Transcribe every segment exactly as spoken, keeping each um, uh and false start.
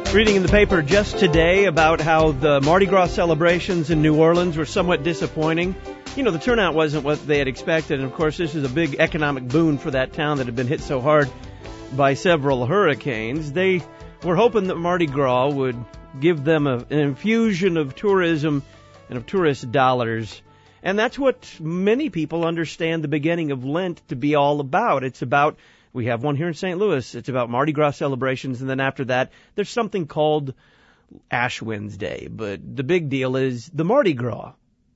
Reading in the paper just today about how the Mardi Gras celebrations in New Orleans were somewhat disappointing. You know, the turnout wasn't what they had expected, and of course this is a big economic boon for that town that had been hit so hard by several hurricanes. They were hoping that Mardi Gras would give them a, an infusion of tourism and of tourist dollars. And that's what many people understand the beginning of Lent to be all about. It's about, we have one here in Saint Louis, it's about Mardi Gras celebrations, and then after that, there's something called Ash Wednesday. But the big deal is the Mardi Gras.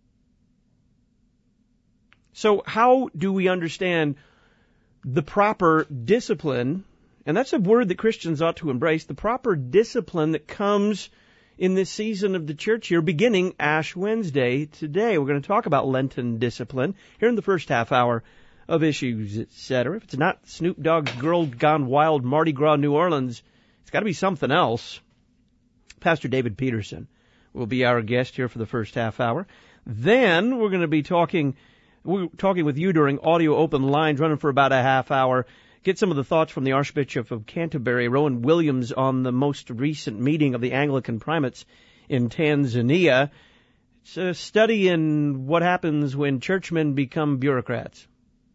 So how do we understand the proper discipline, and that's a word that Christians ought to embrace, the proper discipline that comes in this season of the church year, beginning Ash Wednesday today? We're going to talk about Lenten discipline here in the first half hour of Issues, et cetera. If it's not Snoop Dogg's Girl Gone Wild Mardi Gras New Orleans, it's got to be something else. Pastor David Peterson will be our guest here for the first half hour. Then we're going to be talking we're talking with you during audio open lines, running for about a half hour. Get some of the thoughts from the Archbishop of Canterbury, Rowan Williams, on the most recent meeting of the Anglican primates in Tanzania. It's a study in what happens when churchmen become bureaucrats.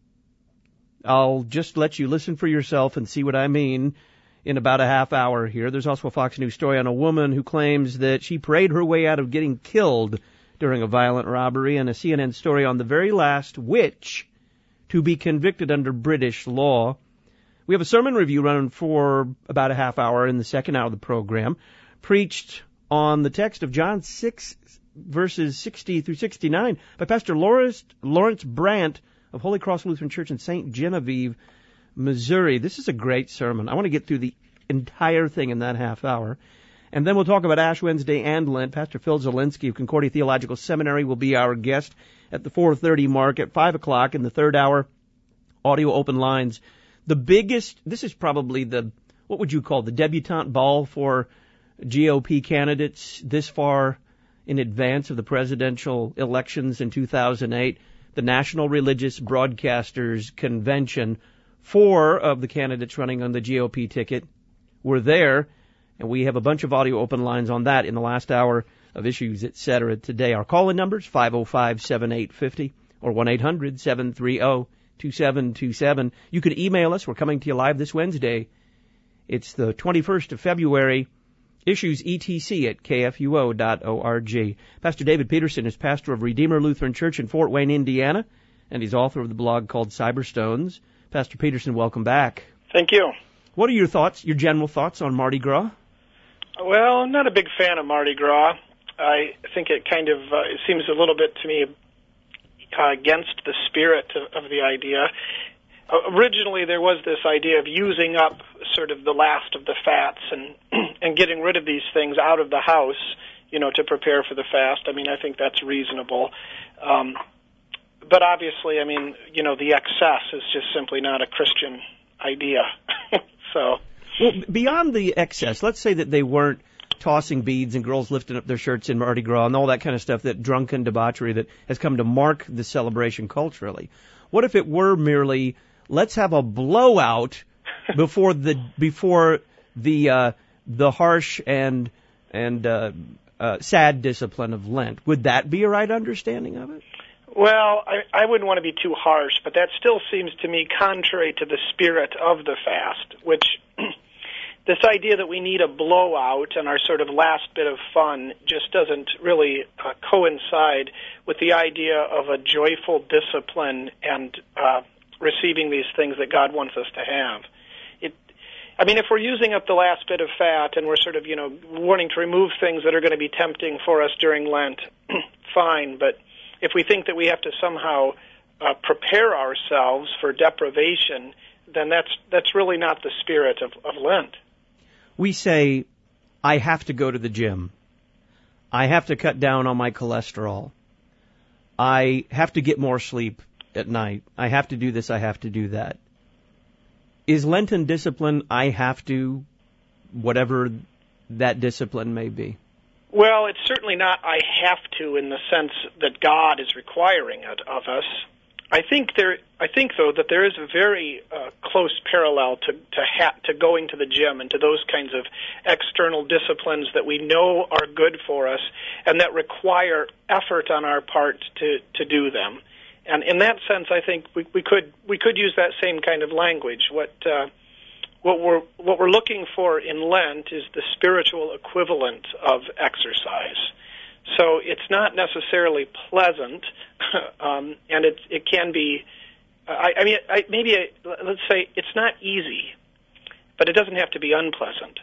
I'll just let you listen for yourself and see what I mean in about a half hour here. There's also a Fox News story on a woman who claims that she prayed her way out of getting killed during a violent robbery, and a C N N story on the very last witch to be convicted under British law. We have a sermon review running for about a half hour in the second hour of the program, preached on the text of John six, verses sixty through sixty-nine by Pastor Lawrence, Lawrence Brandt of Holy Cross Lutheran Church in Saint Genevieve, Missouri. This is a great sermon. I want to get through the entire thing in that half hour. And then we'll talk about Ash Wednesday and Lent. Pastor Phil Zielinski of Concordia Theological Seminary will be our guest at the four thirty mark. At five o'clock in the third hour, audio open lines. The biggest, this is probably the, what would you call the debutante ball for G O P candidates this far in advance of the presidential elections in two thousand eight. The National Religious Broadcasters Convention. Four of the candidates running on the G O P ticket were there, and we have a bunch of audio open lines on that in the last hour of Issues, et cetera today. Our call-in numbers, five oh five, seven eight five oh or one eight hundred, seven three oh, two seven two seven. You can email us. We're coming to you live this Wednesday. It's the twenty-first of February. Issues E T C at K F U O dot org. Pastor David Peterson is pastor of Redeemer Lutheran Church in Fort Wayne, Indiana, and he's author of the blog called Cyberstones. Pastor Peterson, welcome back. Thank you. What are your thoughts, your general thoughts on Mardi Gras? Well, I'm not a big fan of Mardi Gras. I think it kind of uh, it seems a little bit to me uh, against the spirit of, of the idea. Uh, originally, there was this idea of using up sort of the last of the fats and and getting rid of these things out of the house, you know, to prepare for the fast. I mean, I think that's reasonable. Um, but obviously, I mean, you know, the excess is just simply not a Christian idea. So, well, beyond the excess, let's say that they weren't tossing beads and girls lifting up their shirts in Mardi Gras and all that kind of stuff, that drunken debauchery that has come to mark the celebration culturally. What if it were merely, let's have a blowout before the before the uh, the harsh and and uh, uh, sad discipline of Lent? Would that be a right understanding of it? Well, I, I wouldn't want to be too harsh, but that still seems to me contrary to the spirit of the fast, which this idea that we need a blowout and our sort of last bit of fun just doesn't really uh, coincide with the idea of a joyful discipline and uh, receiving these things that God wants us to have. It, I mean, if we're using up the last bit of fat and we're sort of, you know, wanting to remove things that are going to be tempting for us during Lent, fine, but if we think that we have to somehow uh, prepare ourselves for deprivation, then that's that's really not the spirit of, of Lent. We say, I have to go to the gym. I have to cut down on my cholesterol. I have to get more sleep at night. I have to do this, I have to do that. Is Lenten discipline, I have to, whatever that discipline may be? Well, it's certainly not I have to in the sense that God is requiring it of us. I think there. I think though that there is a very uh, close parallel to to, ha- to going to the gym and to those kinds of external disciplines that we know are good for us and that require effort on our part to to do them. And in that sense, I think we, we could we could use that same kind of language. What uh, what we're what we're looking for in Lent is the spiritual equivalent of exercise. So it's not necessarily pleasant, um, and it it can be. I, I mean, I, maybe I, let's say it's not easy, but it doesn't have to be unpleasant.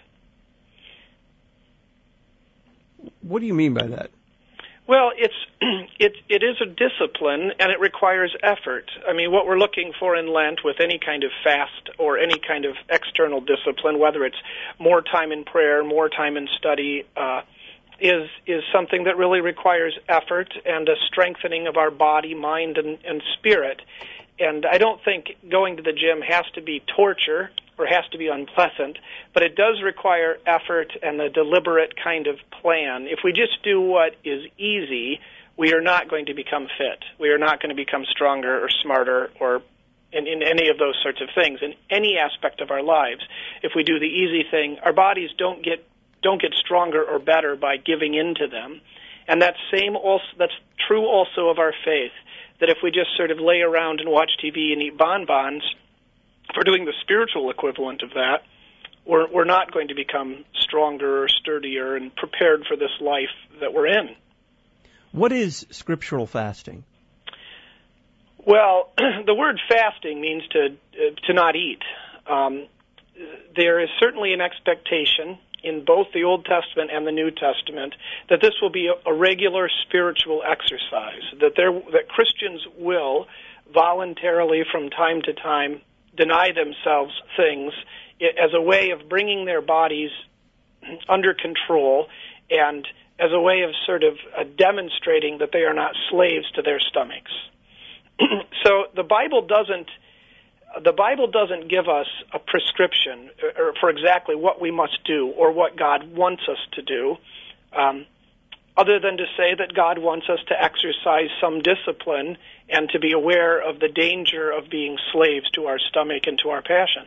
What do you mean by that? Well, it's it it is a discipline, and it requires effort. I mean, what we're looking for in Lent with any kind of fast or any kind of external discipline, whether it's more time in prayer, more time in study, uh, is is something that really requires effort and a strengthening of our body, mind, and, and spirit. And I don't think going to the gym has to be torture or has to be unpleasant, but it does require effort and a deliberate kind of plan. If we just do what is easy, we are not going to become fit. We are not going to become stronger or smarter or in, in any of those sorts of things. In any aspect of our lives, if we do the easy thing, our bodies don't get don't get stronger or better by giving in to them. And that's same also that's true also of our faith, that if we just sort of lay around and watch T V and eat bonbons, if we're doing the spiritual equivalent of that, we're we're not going to become stronger or sturdier and prepared for this life that we're in. What is scriptural fasting? Well, the word fasting means to uh, to not eat. Um, there is certainly an expectation in both the Old Testament and the New Testament that this will be a, a regular spiritual exercise, that there that Christians will voluntarily from time to time deny themselves things as a way of bringing their bodies under control and as a way of sort of uh, demonstrating that they are not slaves to their stomachs. So the Bible doesn't the Bible doesn't give us a prescription for exactly what we must do or what God wants us to do, um, other than to say that God wants us to exercise some discipline and to be aware of the danger of being slaves to our stomach and to our passions.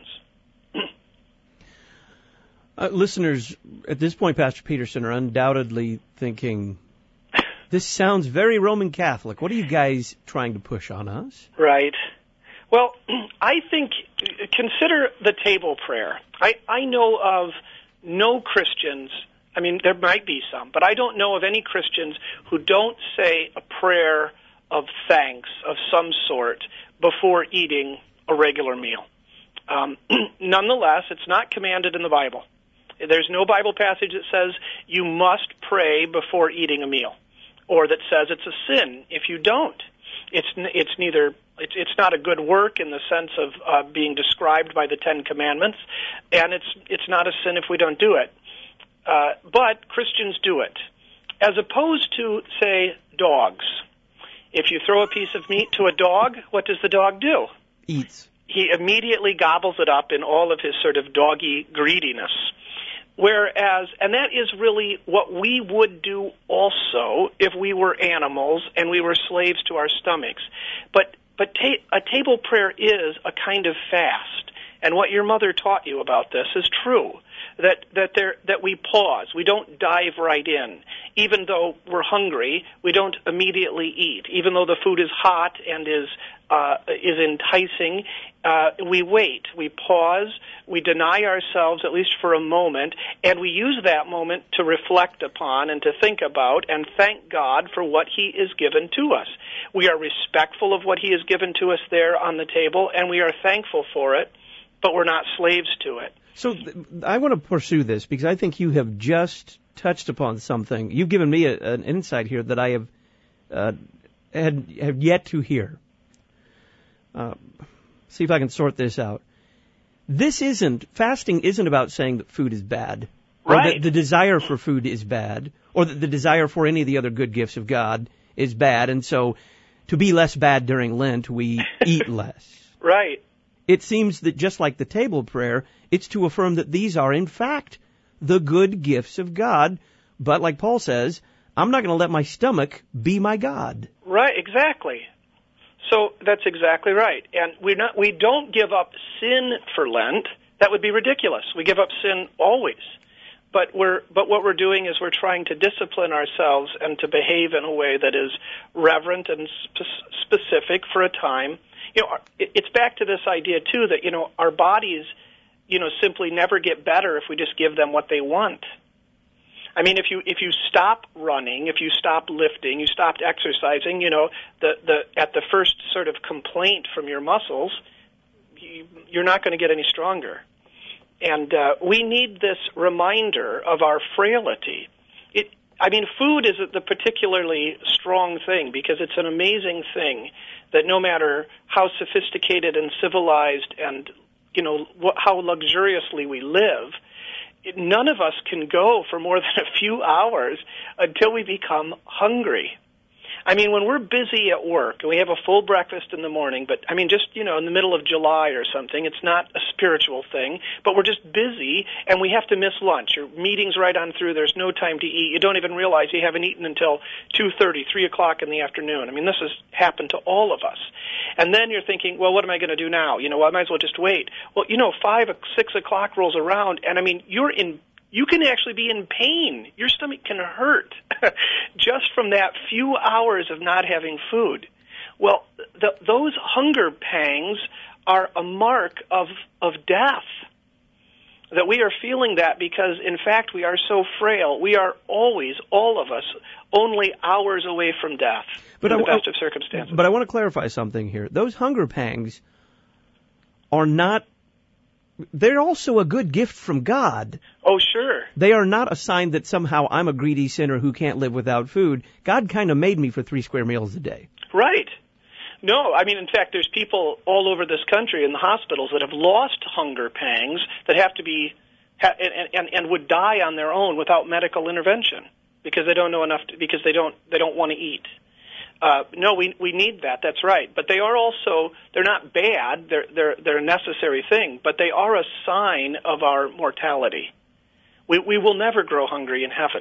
uh, listeners, at this point, Pastor Peterson, are undoubtedly thinking, this sounds very Roman Catholic. What are you guys trying to push on us? Right. Well, I think, consider the table prayer. I, I know of no Christians, I mean, there might be some, but I don't know of any Christians who don't say a prayer of thanks of some sort before eating a regular meal. Um, nonetheless, it's not commanded in the Bible. There's no Bible passage that says you must pray before eating a meal, or that says it's a sin if you don't. It's it's neither it's it's not a good work in the sense of uh, being described by the Ten Commandments, and it's it's not a sin if we don't do it. Uh, but Christians do it, as opposed to, say, dogs. If you throw a piece of meat to a dog, what does the dog do? Eats. He immediately gobbles it up in all of his sort of doggy greediness. Whereas, and that is really what we would do also if we were animals and we were slaves to our stomachs. But but ta- a table prayer is a kind of fast. And what your mother taught you about this is true. That that there that we pause. We don't dive right in. Even though we're hungry, we don't immediately eat. Even though the food is hot and is uh, is enticing, uh, we wait. We pause. We deny ourselves, at least for a moment, and we use that moment to reflect upon and to think about and thank God for what He is given to us. We are respectful of what He has given to us there on the table, and we are thankful for it, but we're not slaves to it. So th- I want to pursue this because I think you have just touched upon something. You've given me a, an insight here that I have uh, had have yet to hear. Uh, see if I can sort this out. This isn't, fasting isn't about saying that food is bad. Or right. that the desire for food is bad. Or that the desire for any of the other good gifts of God is bad. And so to be less bad during Lent, we eat less. Right. It seems that just like the table prayer, it's to affirm that these are, in fact, the good gifts of God. But like Paul says, I'm not going to let my stomach be my God. Right, exactly. So that's exactly right. And we're not, we don't give up sin for Lent. That would be ridiculous. We give up sin always. But we're, but what we're doing is we're trying to discipline ourselves and to behave in a way that is reverent and spe- specific for a time. You know, it's back to this idea, too, that, you know, our bodies, you know, simply never get better if we just give them what they want. I mean, if you if you stop running, if you stop lifting, you stopped exercising, you know, the the at the first sort of complaint from your muscles, you, you're not going to get any stronger. And uh, we need this reminder of our frailty. It, I mean, food is the particularly strong thing because it's an amazing thing that no matter how sophisticated and civilized and, you know, wh- how luxuriously we live, none of us can go for more than a few hours until we become hungry. I mean, when we're busy at work and we have a full breakfast in the morning, but I mean, just, you know, in the middle of July or something, it's not a spiritual thing, but we're just busy and we have to miss lunch. Your meeting's right on through. There's no time to eat. You don't even realize you haven't eaten until two thirty, three o'clock in the afternoon. I mean, this has happened to all of us. And then you're thinking, well, what am I going to do now? You know, I might as well just wait. Well, you know, five, six o'clock rolls around and I mean, you're in You can actually be in pain. Your stomach can hurt just from that few hours of not having food. Well, the, those hunger pangs are a mark of, of death, that we are feeling that because, in fact, we are so frail. We are always, all of us, only hours away from death but in I, the best of circumstances. But I want to clarify something here. Those hunger pangs are not They're also a good gift from God. Oh, sure. They are not a sign that somehow I'm a greedy sinner who can't live without food. God kind of made me for three square meals a day. Right. No, I mean, in fact, there's people all over this country in the hospitals that have lost hunger pangs that have to be, and, and, and would die on their own without medical intervention because they don't know enough, to, because they don't, they don't want to eat. Uh, no, we we need that. That's right. But they are also, they're not bad. They're they're they're a necessary thing. But they are a sign of our mortality. We we will never grow hungry in heaven.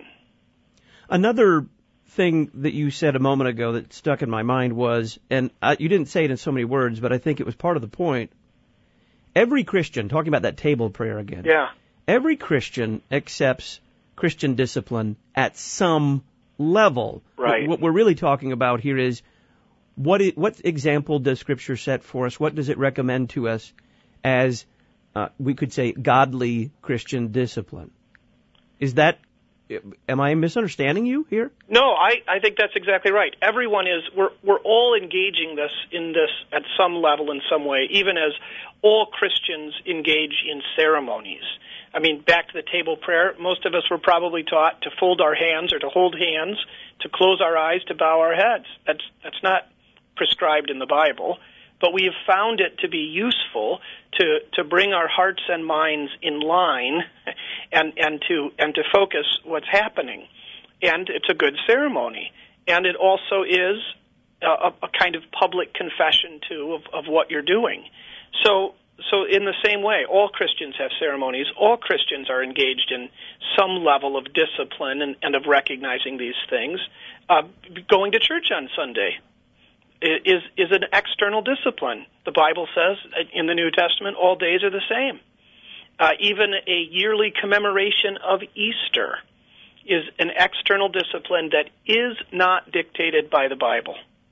Another thing that you said a moment ago that stuck in my mind was, and I, you didn't say it in so many words, but I think it was part of the point. Every Christian, talking about that table prayer again. Yeah. Every Christian accepts Christian discipline at some level. Right. What we're really talking about here is what it, what example does Scripture set for us? What does it recommend to us as, uh, we could say, godly Christian discipline? Is that, am I misunderstanding you here? No, I, I think that's exactly right. Everyone is, we're, we're all engaging this in this at some level in some way, even as all Christians engage in ceremonies. I mean, back to the table prayer, most of us were probably taught to fold our hands or to hold hands, to close our eyes, to bow our heads. That's that's not prescribed in the Bible, but we have found it to be useful to, to bring our hearts and minds in line and, and to and to focus what's happening. And it's a good ceremony. And it also is a, a kind of public confession, too, of, of what you're doing. So So in the same way, all Christians have ceremonies. All Christians are engaged in some level of discipline and, and of recognizing these things. Uh, going to church on Sunday is is an external discipline. The Bible says in the New Testament, all days are the same. Uh, even a yearly commemoration of Easter is an external discipline that is not dictated by the Bible.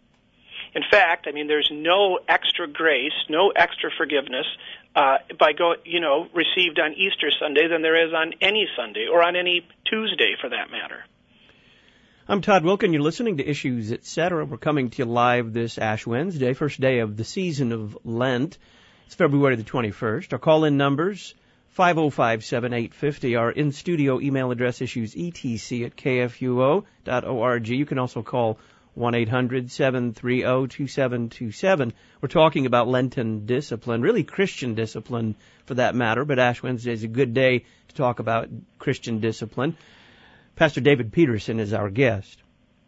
In fact, I mean, there's no extra grace, no extra forgiveness uh, by go, you know, received on Easter Sunday than there is on any Sunday or on any Tuesday, for that matter. I'm Todd Wilken. You're listening to Issues, et cetera. We're coming to you live this Ash Wednesday, first day of the season of Lent. It's February the twenty-first. Our call-in numbers, five oh five, seven eight five oh. Our in-studio email address, issues e t c at k f u o dot org. You can also call one eight hundred, seven three zero, two seven two seven. We're talking about Lenten discipline, really Christian discipline for that matter, but Ash Wednesday is a good day to talk about Christian discipline. Pastor David Peterson is our guest.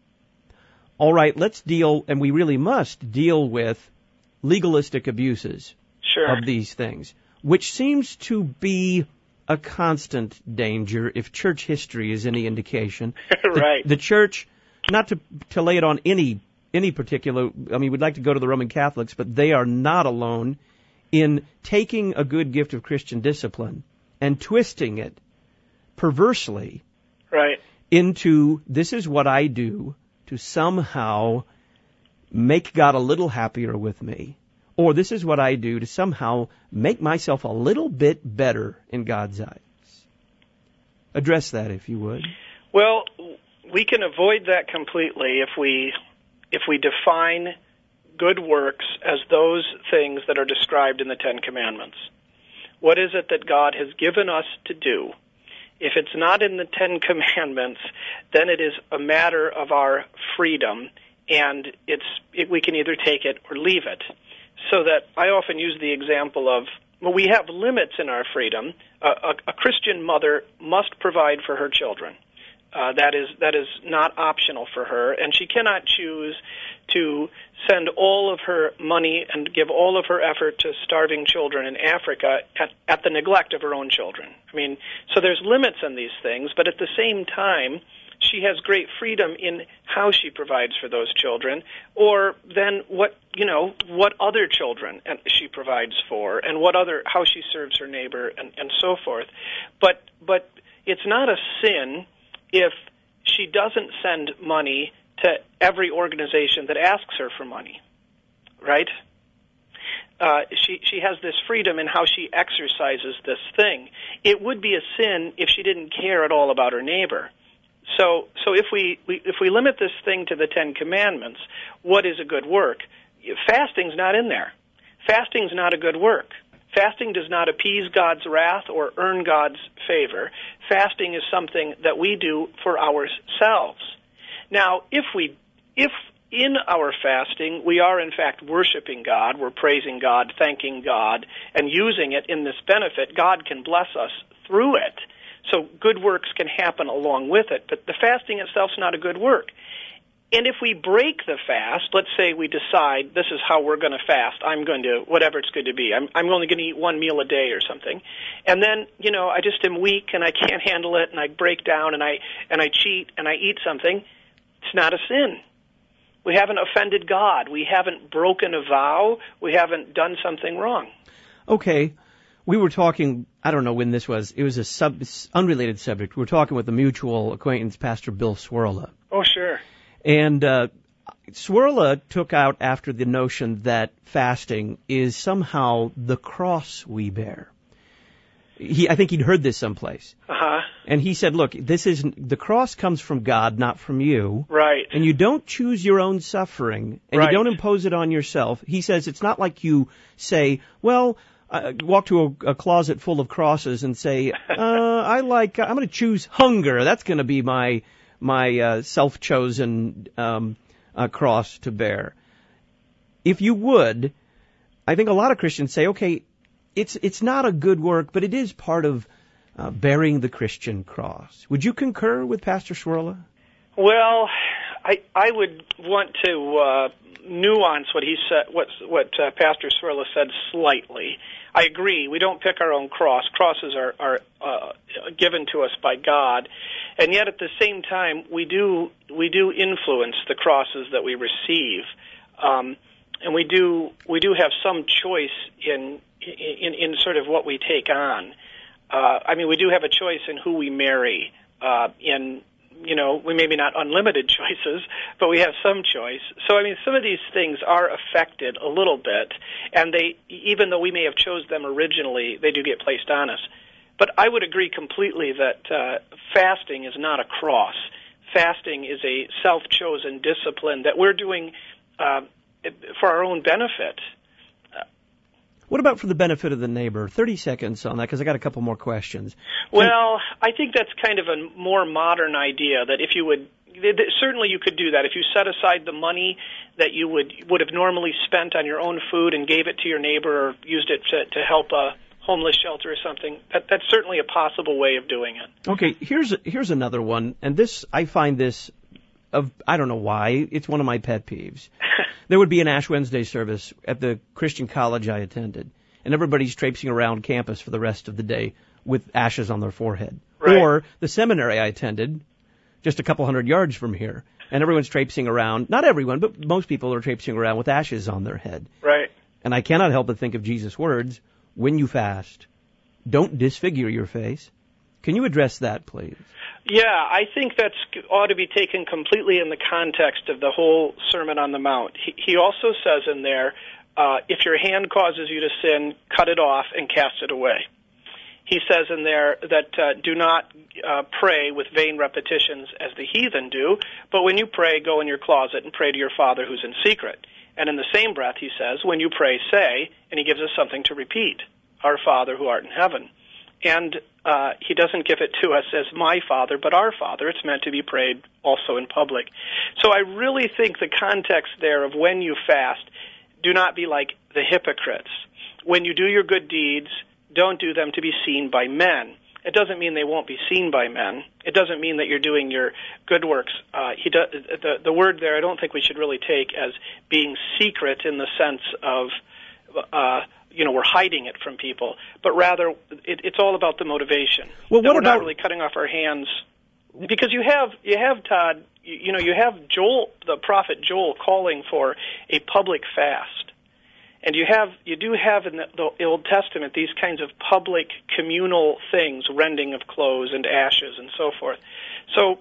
All right, let's deal, and we really must deal with legalistic abuses sure. of these things, which seems to be a constant danger if church history is any indication. Right. The, the church, not to, to lay it on any any particular, I mean, we'd like to go to the Roman Catholics, but they are not alone in taking a good gift of Christian discipline and twisting it perversely right. into this is what I do to somehow make God a little happier with me, or this is what I do to somehow make myself a little bit better in God's eyes. Address that, if you would. Well, we can avoid that completely if we if we define good works as those things that are described in the Ten Commandments. What is it that God has given us to do? If it's not in the Ten Commandments, then it is a matter of our freedom, and it's it, we can either take it or leave it. So that I often use the example of, well, we have limits in our freedom. Uh, a, a Christian mother must provide for her children. Uh, that is that is not optional for her, and she cannot choose to send all of her money and give all of her effort to starving children in Africa at, at the neglect of her own children. I mean, so there's limits on these things, but at the same time, she has great freedom in how she provides for those children, or then what, you know, what other children she provides for, and what other, how she serves her neighbor, and, and so forth. But, but it's not a sin if she doesn't send money to every organization that asks her for money, right? Uh, she she has this freedom in how she exercises this thing. It would be a sin if she didn't care at all about her neighbor. So so if we, we if we limit this thing to the Ten Commandments, what is a good work? Fasting's not in there. Fasting's not a good work. Fasting does not appease God's wrath or earn God's favor. Fasting is something that we do for ourselves. Now, if we, if in our fasting we are in fact worshiping God, we're praising God, thanking God, and using it in this benefit, God can bless us through it. So good works can happen along with it, but the fasting itself is not a good work. And if we break the fast, let's say we decide this is how we're going to fast. I'm going to, whatever it's going to be. I'm, I'm only going to eat one meal a day or something. And then, you know, I just am weak and I can't handle it and I break down and I, and I cheat and I eat something. It's not a sin. We haven't offended God. We haven't broken a vow. We haven't done something wrong. Okay. We were talking, I don't know when this was. It was a sub, unrelated subject. We were talking with a mutual acquaintance, Pastor Bill Swirla. Oh, sure. And uh, Swirla took out after the notion that fasting is somehow the cross we bear. He, I think he'd heard this someplace. Uh-huh. And he said, look, this is the cross comes from God, not from you. Right. And you don't choose your own suffering, and right. you don't impose it on yourself. He says it's not like you say, well, uh, walk to a, a closet full of crosses and say, uh, I like, I'm going to choose hunger. That's going to be my my uh, self-chosen um, uh, cross to bear. If you would, I think a lot of Christians say, okay, it's it's not a good work, but it is part of uh, bearing the Christian cross. Would you concur with Pastor Swirla? Well, I I would want to uh, nuance what he said, what what uh, Pastor Swirla said slightly. I agree. We don't pick our own cross. Crosses are are uh, given to us by God, and yet at the same time, we do we do influence the crosses that we receive, um, and we do we do have some choice in in, in sort of what we take on. Uh, I mean, we do have a choice in who we marry. Uh, in you know, we maybe not unlimited choices, but we have some choice. So, I mean, some of these things are affected a little bit, and they, even though we may have chose them originally, they do get placed on us. But I would agree completely that uh, fasting is not a cross. Fasting is a self-chosen discipline that we're doing uh, for our own benefit. What about for the benefit of the neighbor? thirty seconds on that, because I got a couple more questions. Well, I think that's kind of a more modern idea, that if you would, certainly you could do that. If you set aside the money that you would would have normally spent on your own food and gave it to your neighbor or used it to, to help a homeless shelter or something, that, that's certainly a possible way of doing it. Okay, here's here's another one, and this, I find this, of I don't know why, it's one of my pet peeves. There would be an Ash Wednesday service at the Christian college I attended, and everybody's traipsing around campus for the rest of the day with ashes on their forehead. Right. Or the seminary I attended, just a couple hundred yards from here, and everyone's traipsing around. Not everyone, but most people are traipsing around with ashes on their head. Right. And I cannot help but think of Jesus' words, when you fast, don't disfigure your face. Can you address that, please? Yeah, I think that ought to be taken completely in the context of the whole Sermon on the Mount. He, he also says in there, uh, if your hand causes you to sin, cut it off and cast it away. He says in there that uh, do not uh, pray with vain repetitions as the heathen do, but when you pray, go in your closet and pray to your Father who's in secret. And in the same breath, he says, when you pray, say, and he gives us something to repeat, our Father who art in heaven. And uh, he doesn't give it to us as my Father, but our Father. It's meant to be prayed also in public. So I really think the context there of when you fast, do not be like the hypocrites. When you do your good deeds, don't do them to be seen by men. It doesn't mean they won't be seen by men. It doesn't mean that you're doing your good works. Uh, he do, the, the word there I don't think we should really take as being secret in the sense of, uh, you know, we're hiding it from people, but rather it, it's all about the motivation. Well, what we're about... not really cutting off our hands, because you have, you have Todd, you, you know, you have Joel, the prophet Joel, calling for a public fast. And you have, you do have in the, the Old Testament these kinds of public communal things, rending of clothes and ashes and so forth. So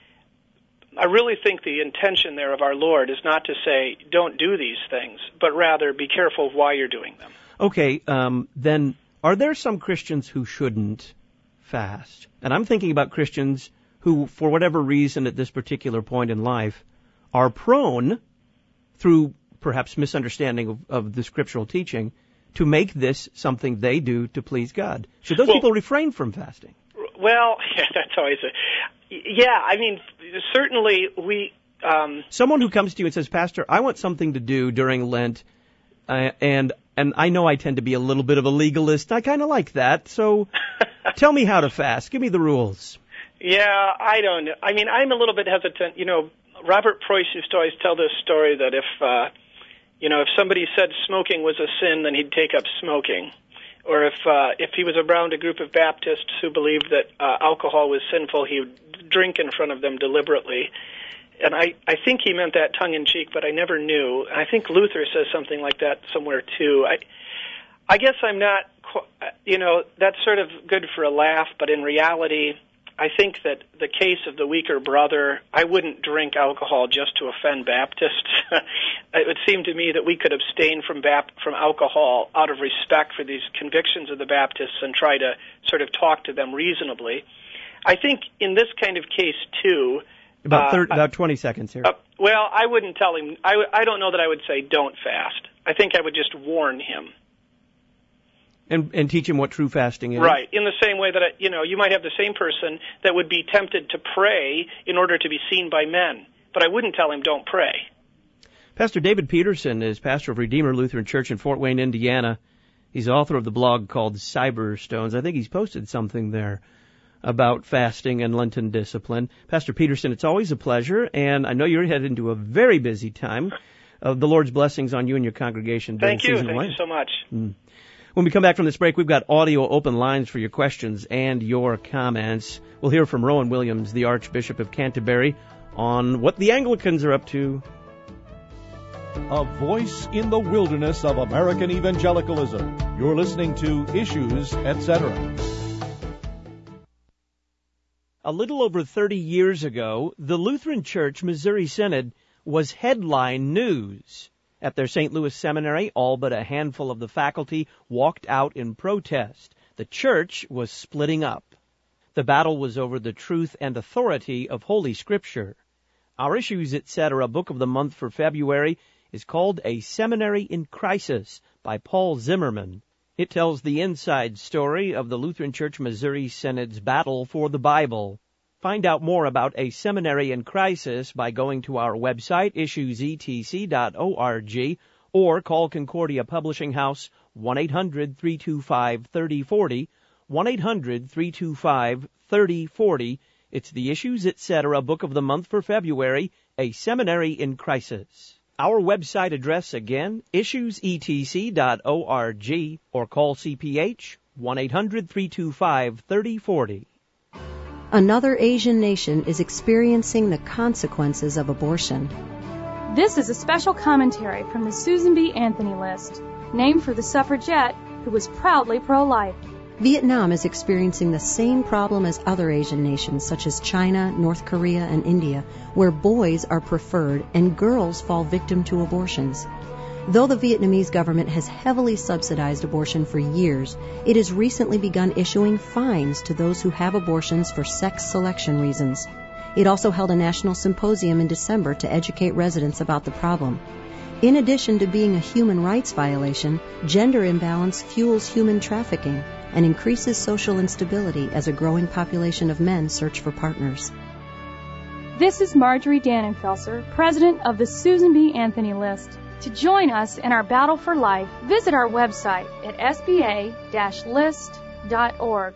I really think the intention there of our Lord is not to say don't do these things, but rather be careful of why you're doing them. Okay, um, then are there some Christians who shouldn't fast? And I'm thinking about Christians who, for whatever reason at this particular point in life, are prone, through perhaps misunderstanding of, of the scriptural teaching, to make this something they do to please God. Should those well, people refrain from fasting? Well, yeah, that's always a... Yeah, I mean, certainly we... Um, Someone who comes to you and says, Pastor, I want something to do during Lent, uh, and and I know I tend to be a little bit of a legalist. I kind of like that, so tell me how to fast. Give me the rules. Yeah, I don't know. I mean, I'm a little bit hesitant. You know, Robert Preuss used to always tell this story that if... Uh, You know, if somebody said smoking was a sin, then he'd take up smoking. Or if uh, if he was around a group of Baptists who believed that uh, alcohol was sinful, he would drink in front of them deliberately. And I, I think he meant that tongue-in-cheek, but I never knew. And I think Luther says something like that somewhere, too. I, I guess I'm not, you know, that's sort of good for a laugh, but in reality... I think that the case of the weaker brother, I wouldn't drink alcohol just to offend Baptists. It would seem to me that we could abstain from Bap- from alcohol out of respect for these convictions of the Baptists and try to sort of talk to them reasonably. I think in this kind of case, too... About, thirty, uh, about twenty seconds here. Uh, well, I wouldn't tell him... I, w- I don't know that I would say don't fast. I think I would just warn him. And, and teach him what true fasting is. Right. In the same way that, you know, you might have the same person that would be tempted to pray in order to be seen by men. But I wouldn't tell him don't pray. Pastor David Peterson is pastor of Redeemer Lutheran Church in Fort Wayne, Indiana. He's author of the blog called Cyberstones. I think he's posted something there about fasting and Lenten discipline. Pastor Peterson, it's always a pleasure, and I know you're headed into a very busy time. Uh, the Lord's blessings on you and your congregation during Thank you. season Thank Lent. you so much. Mm. When we come back from this break, we've got audio open lines for your questions and your comments. We'll hear from Rowan Williams, the Archbishop of Canterbury, on what the Anglicans are up to. A voice in the wilderness of American evangelicalism. You're listening to Issues, et cetera. A little over thirty years ago, the Lutheran Church Missouri Synod was headline news. At their Saint Louis seminary, all but a handful of the faculty walked out in protest. The church was splitting up. The battle was over the truth and authority of Holy Scripture. Our Issues, et cetera. book of the month for February is called A Seminary in Crisis by Paul Zimmerman. It tells the inside story of the Lutheran Church Missouri Synod's battle for the Bible. Find out more about A Seminary in Crisis by going to our website, issues e t c dot org, or call Concordia Publishing House, one eight hundred three two five three oh four oh, one eight hundred three two five three oh four oh. It's the Issues, et cetera. book of the month for February, A Seminary in Crisis. Our website address again, issues e t c dot org, or call C P H, one eight hundred three two five three oh four oh. Another Asian nation is experiencing the consequences of abortion. This is a special commentary from the Susan B. Anthony List, named for the suffragette who was proudly pro-life. Vietnam is experiencing the same problem as other Asian nations such as China, North Korea, and India, where boys are preferred and girls fall victim to abortions. Though the Vietnamese government has heavily subsidized abortion for years, it has recently begun issuing fines to those who have abortions for sex selection reasons. It also held a national symposium in December to educate residents about the problem. In addition to being a human rights violation, gender imbalance fuels human trafficking and increases social instability as a growing population of men search for partners. This is Marjorie Dannenfelser, president of the Susan B. Anthony List. To join us in our battle for life, visit our website at s b a dash list dot org.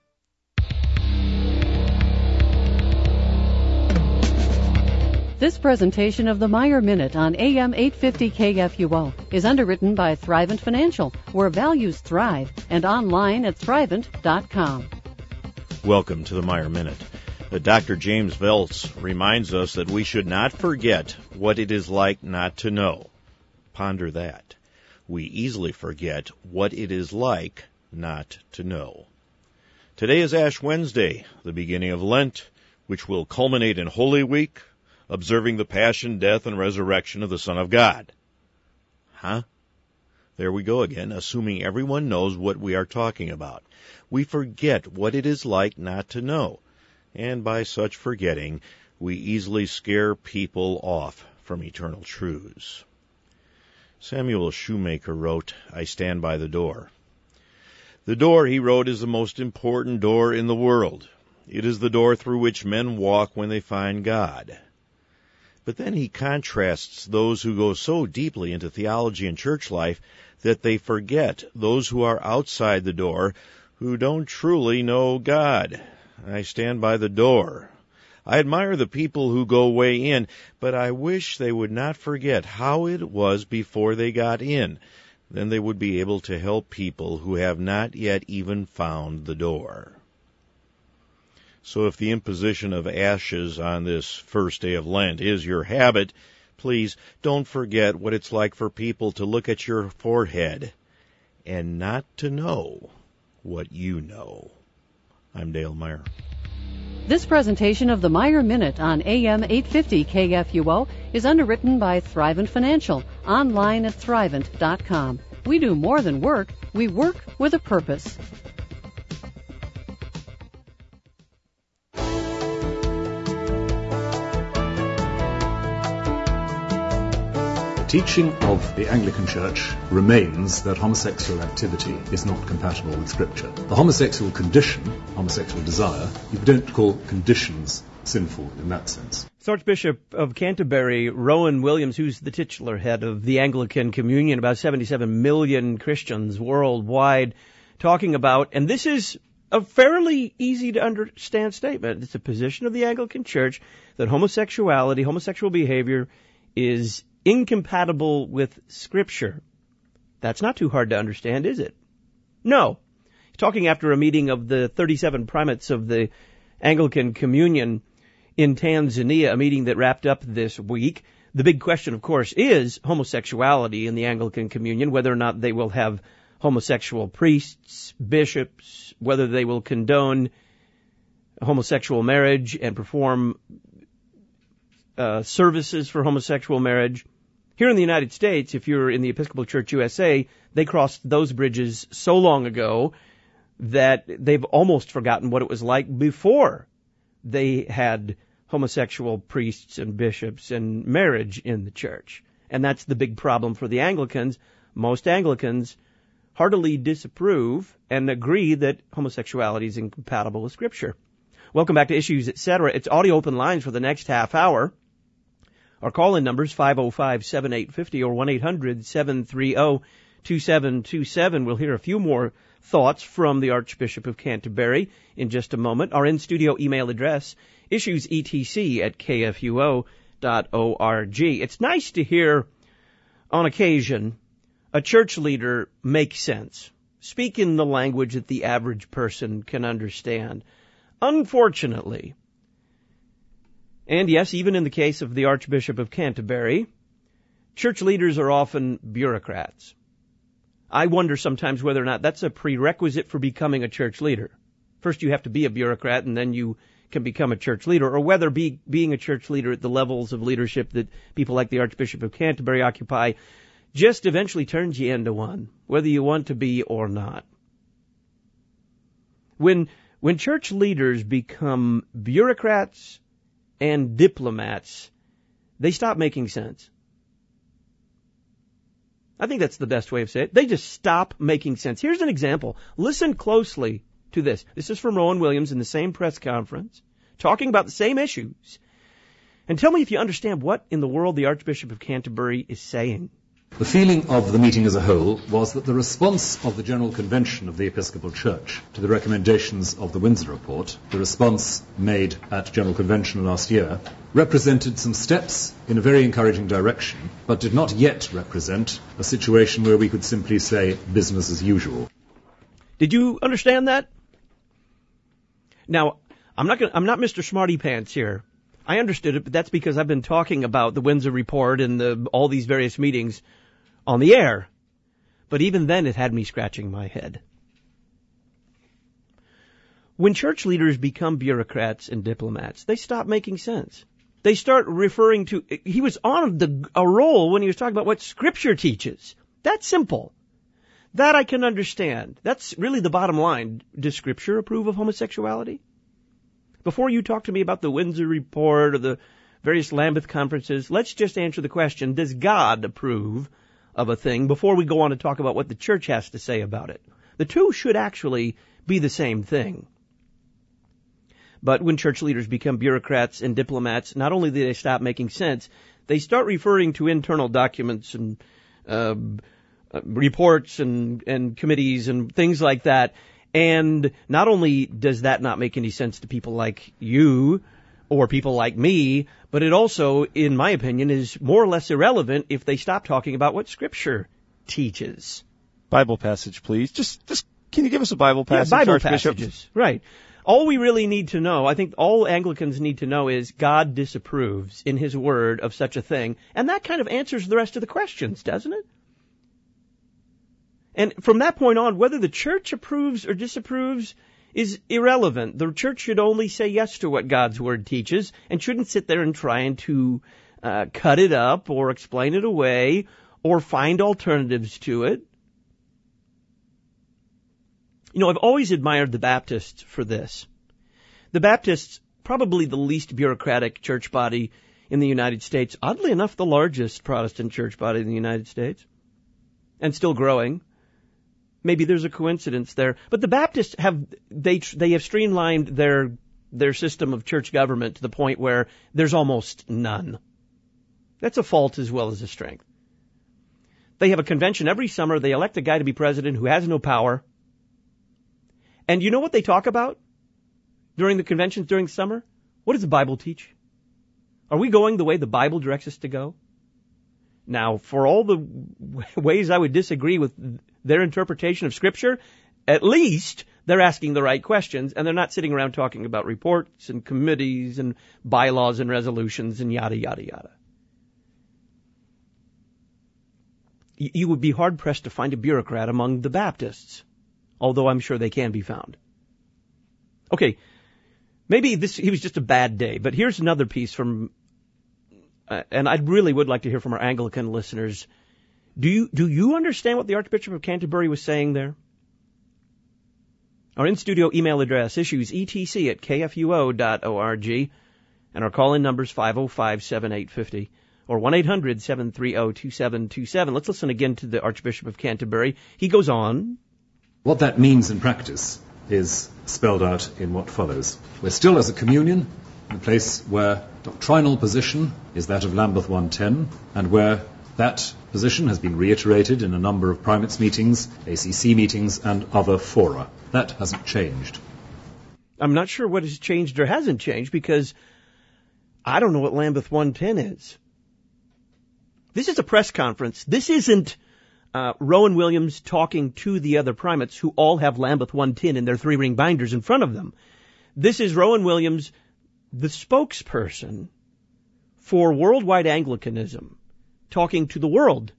This presentation of the Meyer Minute on A M eight fifty K F U O is underwritten by Thrivent Financial, where values thrive, and online at thrivent dot com. Welcome to the Meyer Minute. Doctor James Voelz reminds us that we should not forget what it is like not to know. Ponder that. We easily forget what it is like not to know. Today is Ash Wednesday, the beginning of Lent, which will culminate in Holy Week, observing the passion, death, and resurrection of the Son of God. Huh? There we go again, assuming everyone knows what we are talking about. We forget what it is like not to know, and by such forgetting, we easily scare people off from eternal truths. Samuel Shoemaker wrote, "I stand by the door." The door, he wrote, is the most important door in the world. It is the door through which men walk when they find God. But then he contrasts those who go so deeply into theology and church life that they forget those who are outside the door, who don't truly know God. I stand by the door. I admire the people who go way in, but I wish they would not forget how it was before they got in. Then they would be able to help people who have not yet even found the door. So if the imposition of ashes on this first day of Lent is your habit, please don't forget what it's like for people to look at your forehead and not to know what you know. I'm Dale Meyer. This presentation of the Meyer Minute on A M eight fifty K F U O is underwritten by Thrivent Financial, online at thrivent dot com. We do more than work, we work with a purpose. The teaching of the Anglican Church remains that homosexual activity is not compatible with Scripture. The homosexual condition, homosexual desire, you don't call conditions sinful in that sense. Archbishop of Canterbury, Rowan Williams, who's the titular head of the Anglican Communion, about seventy-seven million Christians worldwide, talking about, and this is a fairly easy to understand statement, it's a position of the Anglican Church that homosexuality, homosexual behavior is incompatible with Scripture. That's not too hard to understand, is it? No. Talking after a meeting of the thirty-seven primates of the Anglican Communion in Tanzania, a meeting that wrapped up this week. The big question, of course, is homosexuality in the Anglican Communion, whether or not they will have homosexual priests, bishops, whether they will condone homosexual marriage and perform uh, services for homosexual marriage. Here in the United States, if you're in the Episcopal Church U S A, they crossed those bridges so long ago that they've almost forgotten what it was like before they had homosexual priests and bishops and marriage in the church. And that's the big problem for the Anglicans. Most Anglicans heartily disapprove and agree that homosexuality is incompatible with Scripture. Welcome back to Issues, et cetera. It's audio open lines for the next half hour. Our call-in numbers five oh five, seven eight five oh or one eight hundred, seven three oh, two seven two seven. We'll hear a few more thoughts from the Archbishop of Canterbury in just a moment. Our in-studio email address, issuesetc at k f u o dot org. It's nice to hear, on occasion, a church leader make sense, speak in the language that the average person can understand. Unfortunately, and yes, even in the case of the Archbishop of Canterbury, church leaders are often bureaucrats. I wonder sometimes whether or not that's a prerequisite for becoming a church leader. First you have to be a bureaucrat and then you can become a church leader, or whether be, being a church leader at the levels of leadership that people like the Archbishop of Canterbury occupy just eventually turns you into one, whether you want to be or not. When, when church leaders become bureaucrats and diplomats, they stop making sense. I think that's the best way of saying it. They just stop making sense. Here's an example. Listen closely to this. This is from Rowan Williams in the same press conference, talking about the same issues. And tell me if you understand what in the world the Archbishop of Canterbury is saying. The feeling of the meeting as a whole was that the response of the General Convention of the Episcopal Church to the recommendations of the Windsor Report, the response made at General Convention last year, represented some steps in a very encouraging direction, but did not yet represent a situation where we could simply say business as usual. Did you understand that? Now, I'm not gonna, I'm not Mister Smarty Pants here. I understood it, but that's because I've been talking about the Windsor Report and the, all these various meetings on the air. But even then, it had me scratching my head. When church leaders become bureaucrats and diplomats, they stop making sense. They start referring to, he was on the, a roll when he was talking about what Scripture teaches. That's simple. That I can understand. That's really the bottom line. Does Scripture approve of homosexuality? Before you talk to me about the Windsor Report or the various Lambeth conferences, let's just answer the question, does God approve of a thing before we go on to talk about what the church has to say about it? The two should actually be the same thing. But when church leaders become bureaucrats and diplomats, not only do they stop making sense, they start referring to internal documents and uh, reports and, and committees and things like that. And not only does that not make any sense to people like you or people like me, but it also, in my opinion, is more or less irrelevant if they stop talking about what Scripture teaches. Bible passage, please. Just, just can you give us a Bible passage, yeah, Bible Archbishop? passages, right. All we really need to know, I think all Anglicans need to know, is God disapproves in His Word of such a thing. And that kind of answers the rest of the questions, doesn't it? And from that point on, whether the church approves or disapproves is irrelevant. The church should only say yes to what God's Word teaches and shouldn't sit there and try to uh, cut it up or explain it away or find alternatives to it. You know, I've always admired the Baptists for this. The Baptists, probably the least bureaucratic church body in the United States, oddly enough, the largest Protestant church body in the United States, and still growing. Maybe there's a coincidence there, but the Baptists have they they have streamlined their their system of church government to the point where there's almost none. That's a fault as well as a strength. They have a convention every summer. They elect a guy to be president who has no power. And you know what they talk about during the conventions during the summer? What does the Bible teach? Are we going the way the Bible directs us to go? Now, for all the ways I would disagree with their interpretation of Scripture, at least they're asking the right questions, and they're not sitting around talking about reports and committees and bylaws and resolutions and yada, yada, yada. You would be hard-pressed to find a bureaucrat among the Baptists, although I'm sure they can be found. Okay, maybe this he was just a bad day, but here's another piece from, uh, and I really would like to hear from our Anglican listeners. Do you do you understand what the Archbishop of Canterbury was saying there? Our in-studio email address, issues E T C at K F U O dot org, and our call-in number's five oh five, seven eight five oh or one eight hundred, seven three oh, two seven two seven. Let's listen again to the Archbishop of Canterbury. He goes on. What that means in practice is spelled out in what follows. We're still, as a communion, in a place where doctrinal position is that of Lambeth one ten, and where that position has been reiterated in a number of primates meetings, A C C meetings, and other fora. That hasn't changed. I'm not sure what has changed or hasn't changed, because I don't know what Lambeth one ten is. This is a press conference. This isn't uh, Rowan Williams talking to the other primates who all have Lambeth one ten in their three-ring binders in front of them. This is Rowan Williams, the spokesperson for worldwide Anglicanism, talking to the world.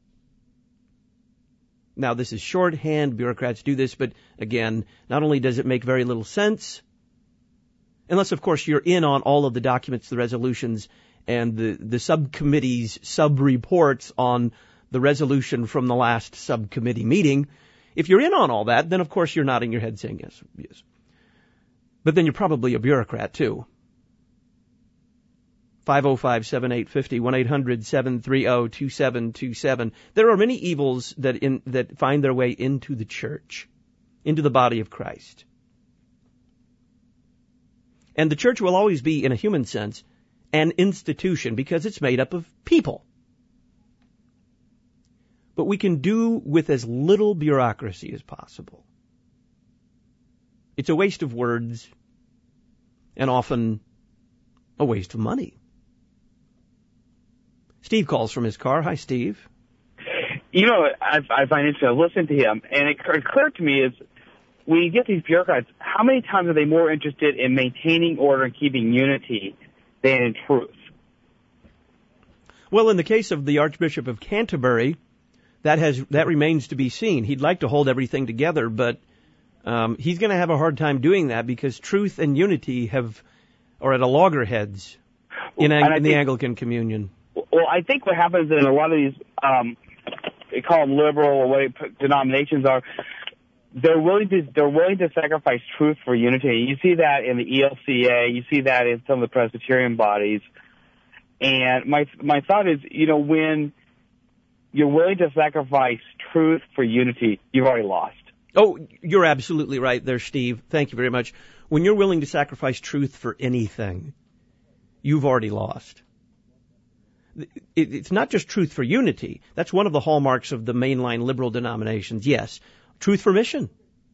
Now, this is shorthand. Bureaucrats do this, but again, not only does it make very little sense, unless, of course, you're in on all of the documents, the resolutions, and the, the subcommittee's sub-reports on the resolution from the last subcommittee meeting. If you're in on all that, then, of course, you're nodding your head saying yes, yes. But then you're probably a bureaucrat, too. five oh five, seven eight five oh, one eight hundred, seven three oh, two seven two seven. There are many evils that in, that find their way into the church, into the body of Christ. And the church will always be, in a human sense, an institution because it's made up of people. But we can do with as little bureaucracy as possible. It's a waste of words and often a waste of money. Steve calls from his car. Hi, Steve. You know, I, I find it to listen to him, and it, it's clear to me is when you get these bureaucrats, how many times are they more interested in maintaining order and keeping unity than in truth? Well, in the case of the Archbishop of Canterbury, that has that remains to be seen. He'd like to hold everything together, but um, he's going to have a hard time doing that because truth and unity have are at a loggerheads in, ang- in the think, Anglican Communion. Well, I think what happens in a lot of these, um, they call them liberal or what denominations are, they're willing to they're willing to sacrifice truth for unity. You see that in the E L C A. You see that in some of the Presbyterian bodies. And my my thought is, you know, when you're willing to sacrifice truth for unity, you've already lost. Oh, you're absolutely right there, Steve. Thank you very much. When you're willing to sacrifice truth for anything, you've already lost. It's not just truth for unity. That's one of the hallmarks of the mainline liberal denominations. Yes, truth for mission.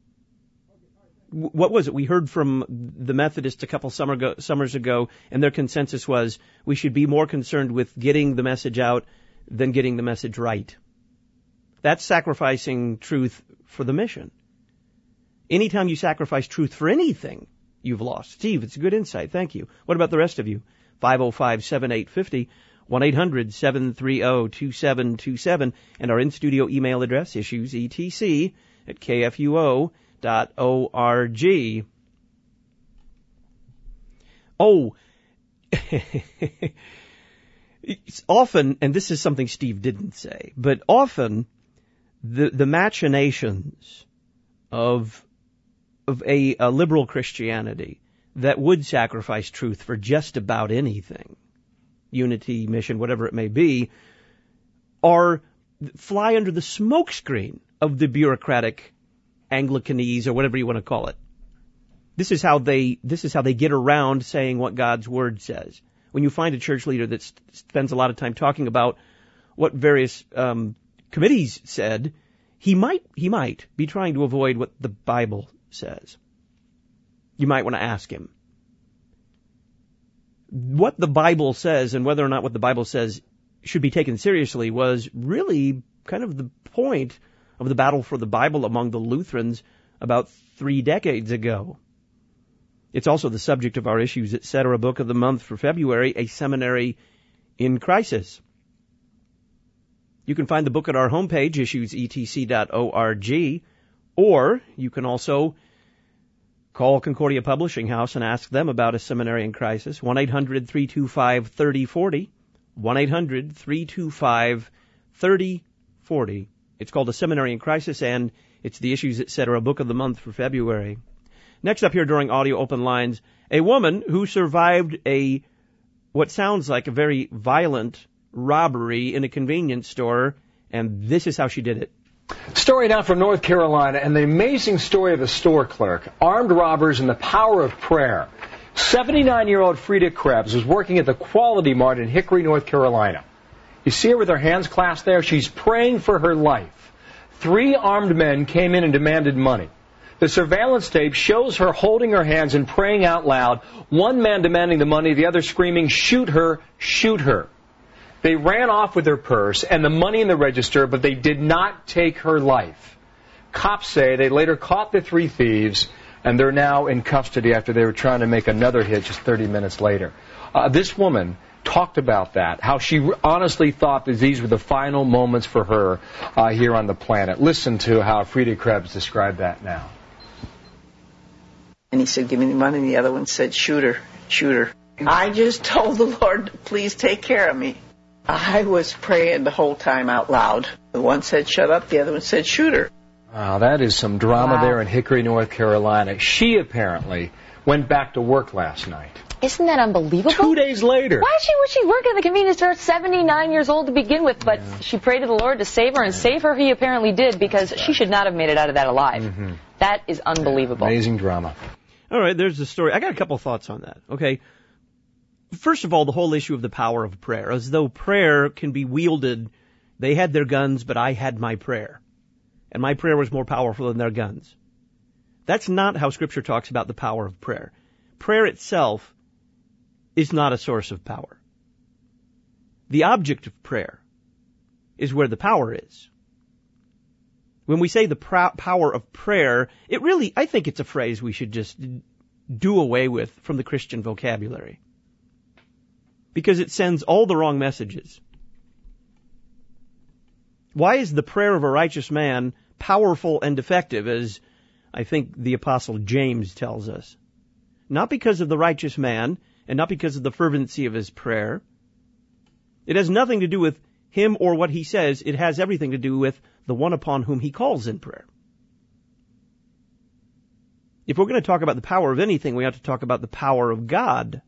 What was it? We heard from the Methodists a couple summer go, summers ago, and their consensus was we should be more concerned with getting the message out than getting the message right. That's sacrificing truth for the mission. Anytime you sacrifice truth for anything, you've lost. Steve, it's a good insight. Thank you. What about the rest of you? five oh five, seven eight five oh, one eight hundred, seven three oh, two seven two seven, and our in-studio email address, issues E T C at K F U O dot org. Oh, it's often, and this is something Steve didn't say, but often the the machinations of of a, a liberal Christianity that would sacrifice truth for just about anything, unity, mission, whatever it may be, are fly under the smokescreen of the bureaucratic Anglicanese or whatever you want to call it. This is how they this is how they get around saying what God's Word says. When you find a church leader that st- spends a lot of time talking about what various um, committees said, he might he might be trying to avoid what the Bible says. You might want to ask him what the Bible says and whether or not what the Bible says should be taken seriously was really kind of the point of the battle for the Bible among the Lutherans about three decades ago. It's also the subject of our Issues, et cetera book of the month for February, A Seminary in Crisis. You can find the book at our homepage, issues E T C dot org, or you can also call Concordia Publishing House and ask them about A Seminary in Crisis, one eight hundred, three two five, three oh four oh, one eight hundred, three two five, three oh four oh. It's called A Seminary in Crisis, and it's the Issues, et cetera book of the month for February. Next up here during Audio Open Lines, a woman who survived a what sounds like a very violent robbery in a convenience store, and this is how she did it. Story now from North Carolina, and the amazing story of a store clerk, armed robbers, and the power of prayer. seventy-nine-year-old Frida Krebs was working at the Quality Mart in Hickory, North Carolina. You see her with her hands clasped there? She's praying for her life. Three armed men came in and demanded money. The surveillance tape shows her holding her hands and praying out loud, one man demanding the money, the other screaming, "Shoot her, shoot her." They ran off with her purse and the money in the register, but they did not take her life. Cops say they later caught the three thieves, and they're now in custody after they were trying to make another hit just thirty minutes later. Uh, this woman talked about that, how she honestly thought that these were the final moments for her uh, here on the planet. Listen to how Frida Krebs described that now. And he said, give me the money, and the other one said, shoot her, shoot her. I just told the Lord, please take care of me. I was praying the whole time out loud. The one said, shut up, the other one said, shoot her. Wow, that is some drama Wow. there in Hickory, North Carolina. She apparently went back to work last night. Isn't that unbelievable? Two days later. Why she would she work at the convenience store at seventy-nine years old to begin with? But yeah. she prayed to the Lord to save her, and save her he apparently did, because she should not have made it out of that alive. Mm-hmm. That is unbelievable. Yeah, amazing drama. All right, there's the story. I got a couple thoughts on that. Okay. First of all, the whole issue of the power of prayer, as though prayer can be wielded. They had their guns, but I had my prayer. And my prayer was more powerful than their guns. That's not how Scripture talks about the power of prayer. Prayer itself is not a source of power. The object of prayer is where the power is. When we say the pr- power of prayer, it really, I think it's a phrase we should just do away with from the Christian vocabulary. Because it sends all the wrong messages. Why is the prayer of a righteous man powerful and effective, as I think the Apostle James tells us? Not because of the righteous man, and not because of the fervency of his prayer. It has nothing to do with him or what he says. It has everything to do with the one upon whom he calls in prayer. If we're going to talk about the power of anything, we have to talk about the power of God.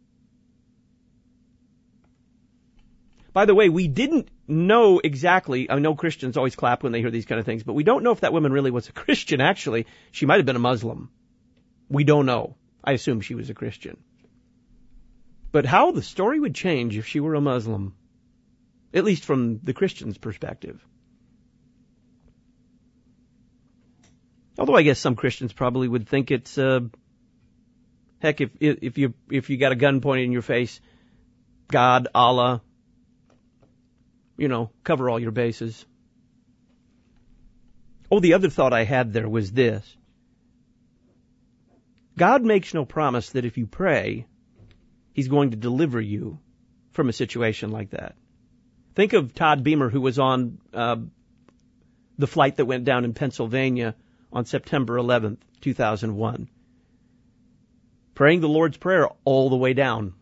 By the way, we didn't know exactly, I know Christians always clap when they hear these kind of things, but we don't know if that woman really was a Christian, actually. She might have been a Muslim. We don't know. I assume she was a Christian. But how the story would change if she were a Muslim, at least from the Christian's perspective. Although I guess some Christians probably would think it's, uh, heck, if if you if you got a gun pointed in your face, God, Allah, you know, cover all your bases. Oh, the other thought I had there was this. God makes no promise that if you pray, He's going to deliver you from a situation like that. Think of Todd Beamer, who was on uh, the flight that went down in Pennsylvania on September eleventh, two thousand one. Praying the Lord's Prayer all the way down.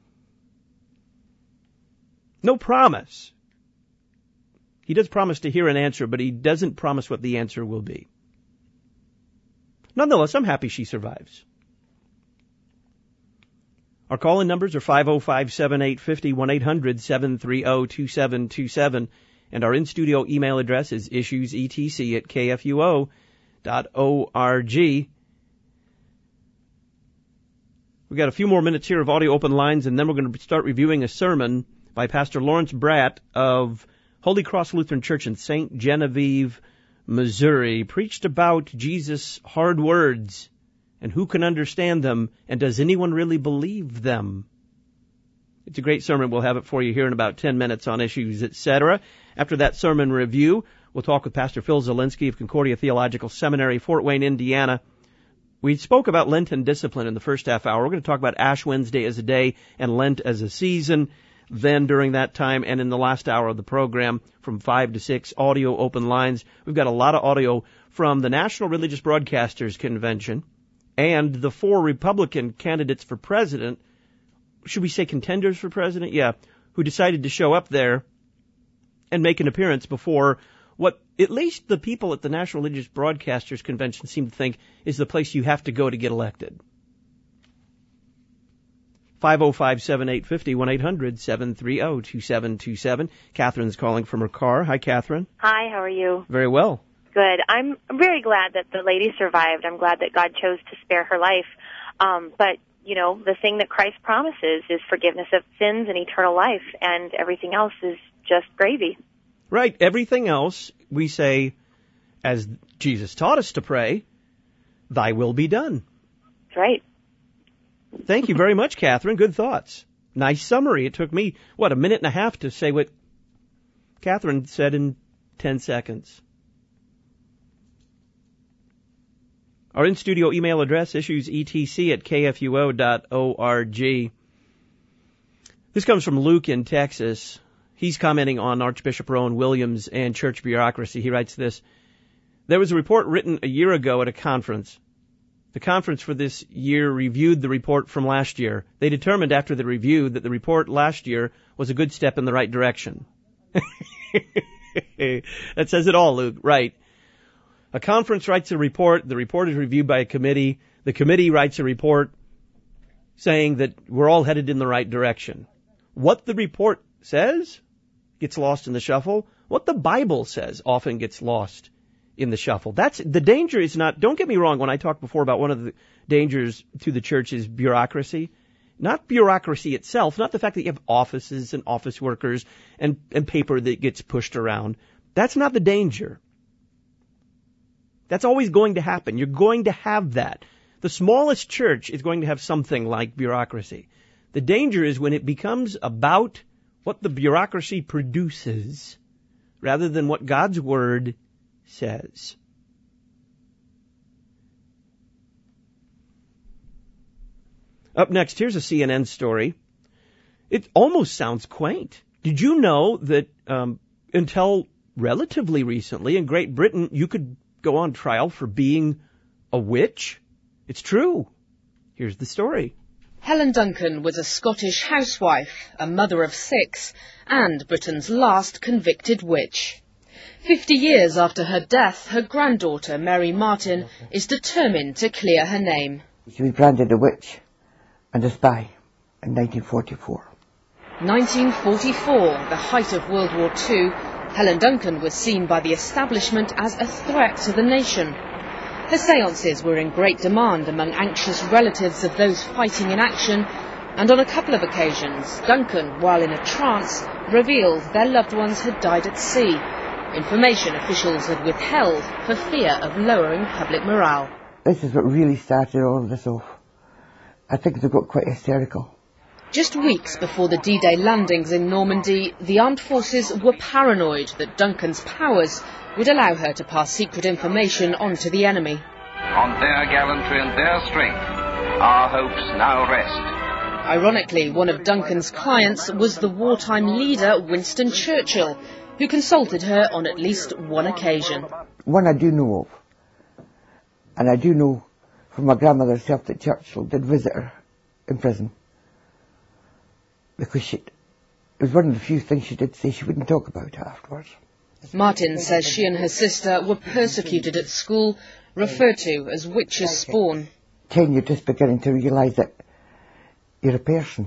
No promise. He does promise to hear an answer, but he doesn't promise what the answer will be. Nonetheless, I'm happy she survives. Our call-in numbers are five oh five, seven eight five oh, one eight hundred, seven three oh, two seven two seven, and our in-studio email address is issuesetc at k f u o dot org. We've got a few more minutes here of audio open lines, and then we're going to start reviewing a sermon by Pastor Lawrence Bratt of Holy Cross Lutheran Church in Saint Genevieve, Missouri, preached about Jesus' hard words and who can understand them, and does anyone really believe them? It's a great sermon. We'll have it for you here in about ten minutes on Issues, et cetera. After that sermon review, we'll talk with Pastor Phil Zielinski of Concordia Theological Seminary, Fort Wayne, Indiana. We spoke about Lenten discipline in the first half hour. We're going to talk about Ash Wednesday as a day and Lent as a season. Then during that time and in the last hour of the program from five to six, audio open lines. We've got a lot of audio from the National Religious Broadcasters Convention and the four Republican candidates for president, should we say contenders for president? Yeah, who decided to show up there and make an appearance before what at least the people at the National Religious Broadcasters Convention seem to think is the place you have to go to get elected. five oh five, seven eight five oh, one eight hundred, seven three oh, two seven two seven. Catherine's calling from her car. Hi, Catherine. Hi, how are you? Very well. Good. I'm very glad that the lady survived. I'm glad that God chose to spare her life. Um, but, you know, the thing that Christ promises is forgiveness of sins and eternal life, and everything else is just gravy. Right. Everything else, we say, as Jesus taught us to pray, thy will be done. That's right. Thank you very much, Catherine. Good thoughts. Nice summary. It took me, what, a minute and a half to say what Catherine said in ten seconds. Our in-studio email address, issuesetc at k f u o dot org. This comes from Luke in Texas. He's commenting on Archbishop Rowan Williams and church bureaucracy. He writes this: there was a report written a year ago at a conference. The conference for this year reviewed the report from last year. They determined after the review that the report last year was a good step in the right direction. That says it all, Luke. Right. A conference writes a report. The report is reviewed by a committee. The committee writes a report saying that we're all headed in the right direction. What the report says gets lost in the shuffle. What the Bible says often gets lost in the shuffle. That's the danger. Is not, don't get me wrong, when I talked before about one of the dangers to the church is bureaucracy. Not bureaucracy itself, not the fact that you have offices and office workers and, and paper that gets pushed around. That's not the danger. That's always going to happen. You're going to have that. The smallest church is going to have something like bureaucracy. The danger is when it becomes about what the bureaucracy produces rather than what God's Word says. Up next, here's a C N N story. It almost sounds quaint. Did you know that um, until relatively recently in Great Britain, you could go on trial for being a witch? It's true. Here's the story. Helen Duncan was a Scottish housewife, a mother of six, and Britain's last convicted witch. Fifty years after her death, her granddaughter, Mary Martin, is determined to clear her name. She was branded a witch and a spy in nineteen forty-four. nineteen forty-four, the height of World War Two, Helen Duncan was seen by the establishment as a threat to the nation. Her séances were in great demand among anxious relatives of those fighting in action, and on a couple of occasions, Duncan, while in a trance, revealed their loved ones had died at sea, information officials had withheld for fear of lowering public morale. This is what really started all of this off. I think they got quite hysterical. Just weeks before the D-Day landings in Normandy, the armed forces were paranoid that Duncan's powers would allow her to pass secret information on to the enemy. On their gallantry and their strength, our hopes now rest. Ironically, one of Duncan's clients was the wartime leader Winston Churchill, who consulted her on at least one occasion. One I do know of, and I do know from my grandmother herself that Churchill did visit her in prison. Because she, it was one of the few things she did say she wouldn't talk about afterwards. Martin says she and her sister were persecuted at school, referred to as witches' spawn. Then you're just beginning to realise that you're a person.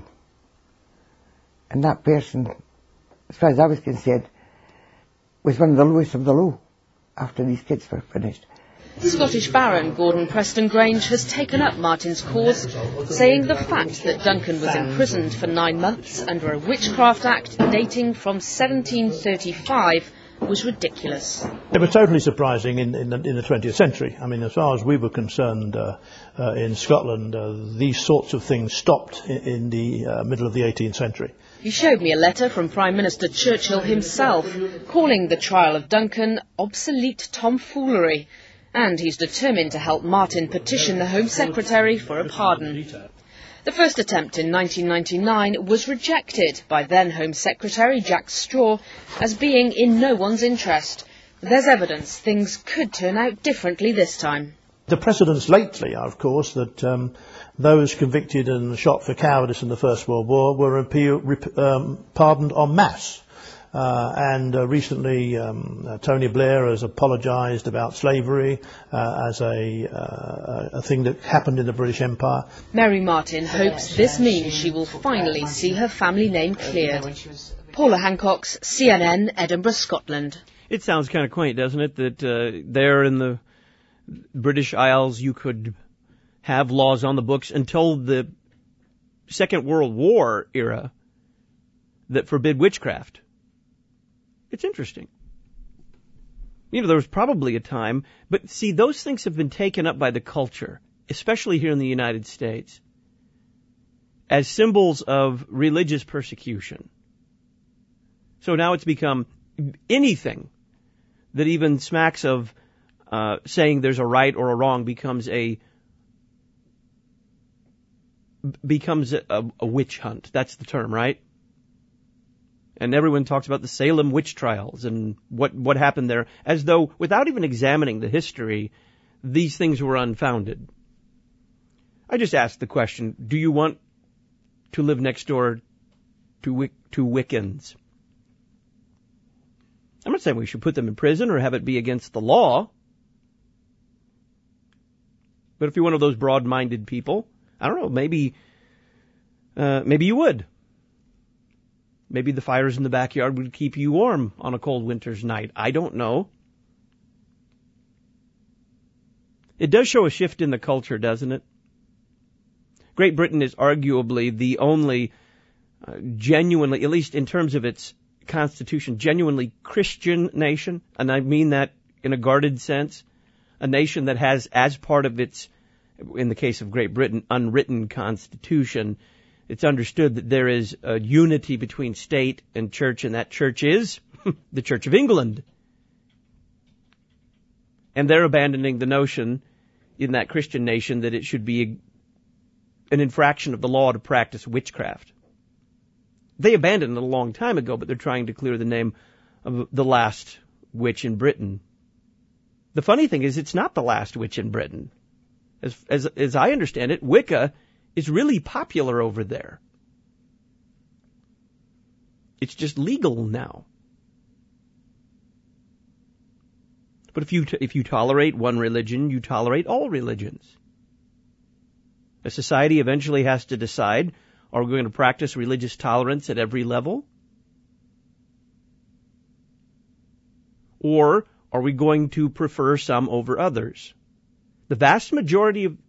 And that person, as far as I was concerned, was one of the lowest of the low after these kids were finished. Scottish Baron Gordon Preston Grange has taken up Martin's cause, saying the fact that Duncan was imprisoned for nine months under a witchcraft act dating from seventeen thirty-five was ridiculous. They were totally surprising in, in, the, in the twentieth century. I mean, as far as we were concerned uh, uh, in Scotland, uh, these sorts of things stopped in, in the uh, middle of the eighteenth century. He showed me a letter from Prime Minister Churchill himself, calling the trial of Duncan obsolete tomfoolery. And he's determined to help Martin petition the Home Secretary for a pardon. The first attempt in nineteen ninety-nine was rejected by then Home Secretary Jack Straw as being in no one's interest. There's evidence things could turn out differently this time. The precedents lately are, of course, that um, those convicted and shot for cowardice in the First World War were appeal, rep, um, pardoned en masse. Uh, and uh, recently um, uh, Tony Blair has apologised about slavery uh, as a, uh, a thing that happened in the British Empire. Mary Martin hopes this means she will finally see her family name cleared. Paula Hancock's C N N, Edinburgh, Scotland. It sounds kind of quaint, doesn't it, that uh, there in the British Isles you could have laws on the books until the Second World War era that forbid witchcraft. It's interesting. You know, there was probably a time, but see, those things have been taken up by the culture, especially here in the United States, as symbols of religious persecution. So now it's become anything that even smacks of uh, saying there's a right or a wrong becomes a becomes a, a witch hunt. That's the term, right? And everyone talks about the Salem witch trials and what, what happened there, as though, without even examining the history, these things were unfounded. I just asked the question, do you want to live next door to, to Wiccans? I'm not saying we should put them in prison or have it be against the law. But if you're one of those broad-minded people, I don't know, maybe, uh, maybe you would. Maybe the fires in the backyard would keep you warm on a cold winter's night. I don't know. It does show a shift in the culture, doesn't it? Great Britain is arguably the only uh, genuinely, at least in terms of its constitution, genuinely Christian nation, and I mean that in a guarded sense, a nation that has as part of its, in the case of Great Britain, unwritten constitution, it's understood that there is a unity between state and church, and that church is the Church of England. And they're abandoning the notion in that Christian nation that it should be a, an infraction of the law to practice witchcraft. They abandoned it a long time ago, but they're trying to clear the name of the last witch in Britain. The funny thing is, it's not the last witch in Britain. As, as, as I understand it, Wicca is really popular over there. It's just legal now. But if you t- if you tolerate one religion, you tolerate all religions. A society eventually has to decide, are we going to practice religious tolerance at every level? Or are we going to prefer some over others? The vast majority of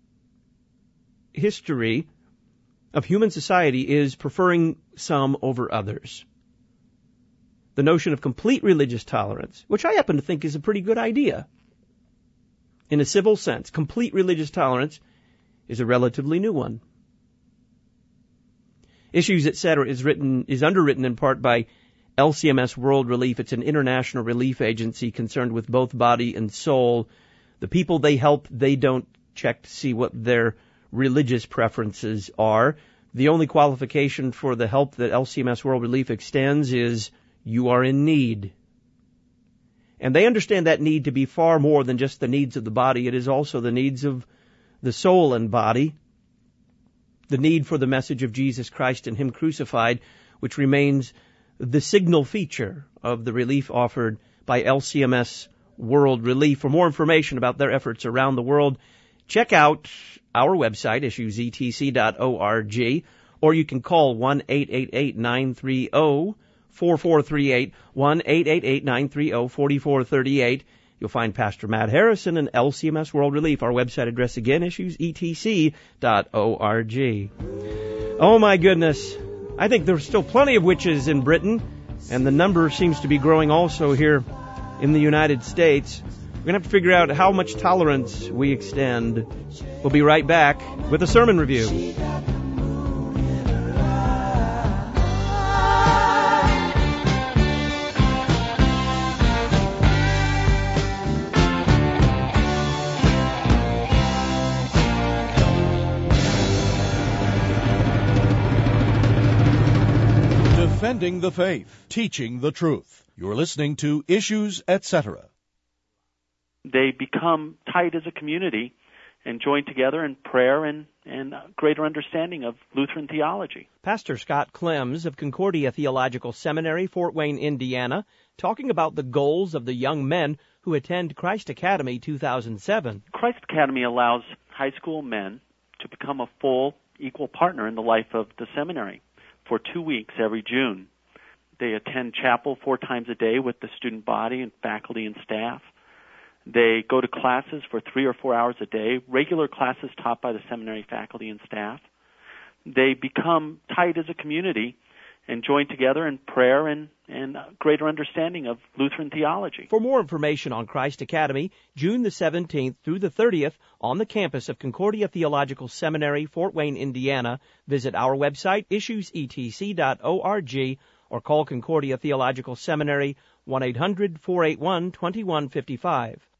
history of human society is preferring some over others. The notion of complete religious tolerance, which I happen to think is a pretty good idea. In a civil sense, complete religious tolerance is a relatively new one. Issues, et cetera is written, is underwritten in part by L C M S World Relief. It's an international relief agency concerned with both body and soul. The people they help, they don't check to see what their religious preferences are. The only qualification for the help that L C M S World Relief extends is you are in need. And they understand that need to be far more than just the needs of the body. It is also the needs of the soul and body, the need for the message of Jesus Christ and Him crucified, which remains the signal feature of the relief offered by L C M S World Relief. For more information about their efforts around the world, check out our website, issues e t c dot org, or you can call one eight eight eight nine three zero four four three eight, one eight eight eight nine three zero four four three eight. You'll find Pastor Matt Harrison and L C M S World Relief. Our website address again, issues e t c dot org. Oh my goodness. I think there's still plenty of witches in Britain, and the number seems to be growing also here in the United States. We're going to have to figure out how much tolerance we extend. We'll be right back with a sermon review. Defending the faith, teaching the truth. You're listening to Issues, et cetera. They become tight as a community and join together in prayer and, and greater understanding of Lutheran theology. Pastor Scott Clems of Concordia Theological Seminary, Fort Wayne, Indiana, talking about the goals of the young men who attend Christ Academy two thousand seven. Christ Academy allows high school men to become a full, equal partner in the life of the seminary for two weeks every June. They attend chapel four times a day with the student body and faculty and staff. They go to classes for three or four hours a day, regular classes taught by the seminary faculty and staff. They become tight as a community and join together in prayer and, and greater understanding of Lutheran theology. For more information on Christ Academy, June the seventeenth through the thirtieth on the campus of Concordia Theological Seminary, Fort Wayne, Indiana, visit our website, issues e t c dot org, or call Concordia Theological Seminary, one eight hundred four eight one two one five five.